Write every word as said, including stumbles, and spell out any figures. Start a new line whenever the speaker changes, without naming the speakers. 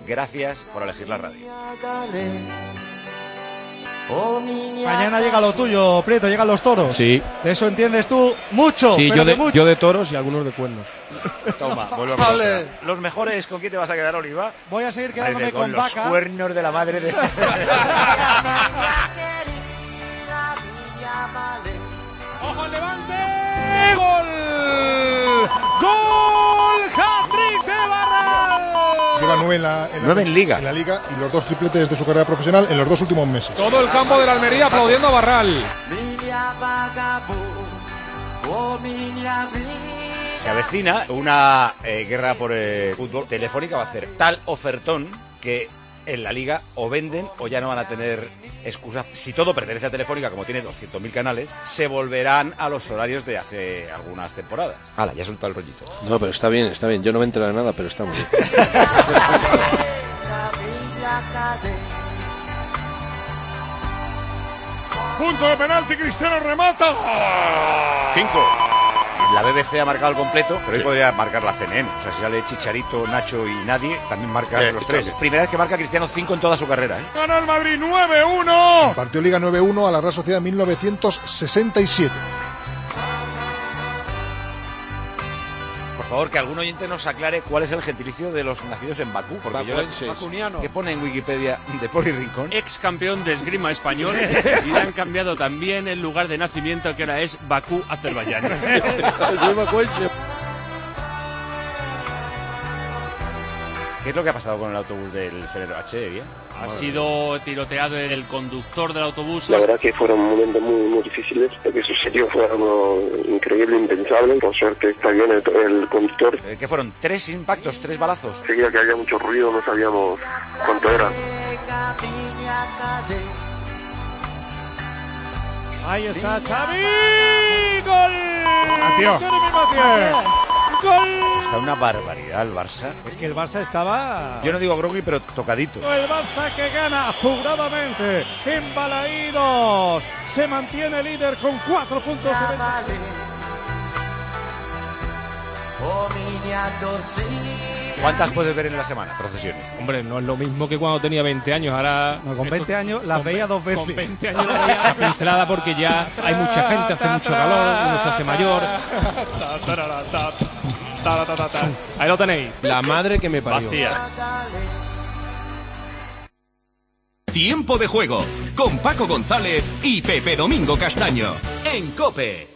gracias por elegir la radio.
Mañana llega lo tuyo, Prieto, llegan los toros.
Sí.
De eso entiendes tú mucho.
Sí,
pero
yo de,
mucho.
yo de toros y algunos de cuernos.
Toma, vuelvo a vale. Los mejores, ¿con quién te vas a quedar, Oliva?
Voy a seguir quedándome
con,
con
los
vaca.
cuernos de la madre de...
¡Ojo al Levante! ¡Gol! ¡Gol! ¡Hat-trick de Barral!
Lleva nueve en la, en,
nueve
la,
en Liga.
en la Liga y los dos tripletes de su carrera profesional en los dos últimos meses.
Todo el campo de la Almería aplaudiendo a Barral.
Se avecina una eh, guerra por el fútbol. Telefónica va a hacer tal ofertón que en la Liga o venden o ya no van a tener excusa. Si todo pertenece a Telefónica, como tiene doscientos mil canales, se volverán a los horarios de hace algunas temporadas. Hala, ya he soltado el rollito.
No, pero está bien, está bien. Yo no me entero de nada, pero está muy bien.
Punto de penalti, Cristiano remata.
Cinco. La B B C ha marcado el completo, pero hoy
sí.
podría marcar la C N N. O sea, si sale Chicharito, Nacho y nadie, también marca sí, los tres. Primera vez que marca Cristiano cinco en toda su carrera, ¿eh?
Gana el Madrid nueve uno. Partió Liga nueve uno a la Real Sociedad en mil novecientos sesenta y siete.
Por favor, que algún oyente nos aclare cuál es el gentilicio de los nacidos en Bakú. Porque
Bacuenses.
yo... Bacuniano. ¿Qué pone en Wikipedia de Poli Rincón?
Ex campeón de esgrima español y le han cambiado también el lugar de nacimiento, que ahora es Bakú, Azerbaiyán.
Soy bacuense.
¿Qué es lo que ha pasado con el autobús del Ferrero H? ¿Bien?
Ha sido tiroteado el conductor del autobús.
La verdad que fueron momentos muy, muy difíciles. Lo que sucedió fue algo increíble, impensable. Por suerte está bien el, el conductor.
Eh, ¿Qué fueron? ¿Tres impactos? ¿Tres balazos?
Seguía que había mucho ruido, no sabíamos cuánto era.
Ahí está Xavi. ¡Gol!
Adiós.
Jeremy Mathieu. ¡Gol!
Está una barbaridad el Barça.
Es que el Barça estaba...
Yo no digo groggy, pero tocadito.
El Barça que gana apuradamente. Embalaídos. Se mantiene líder con cuatro puntos de ventaja.
¿Cuántas puedes ver en la semana? Procesiones.
Hombre, no es lo mismo que cuando tenía veinte años. Ahora
No, con veinte
esto,
años las
con,
veía dos veces.
Con veinte años las veía a pincelada porque ya hay mucha gente, hace mucho calor, uno se hace mayor.
Ahí lo tenéis.
La madre que me parió.
Vacía.
Tiempo de juego con Paco González y Pepe Domingo Castaño en COPE.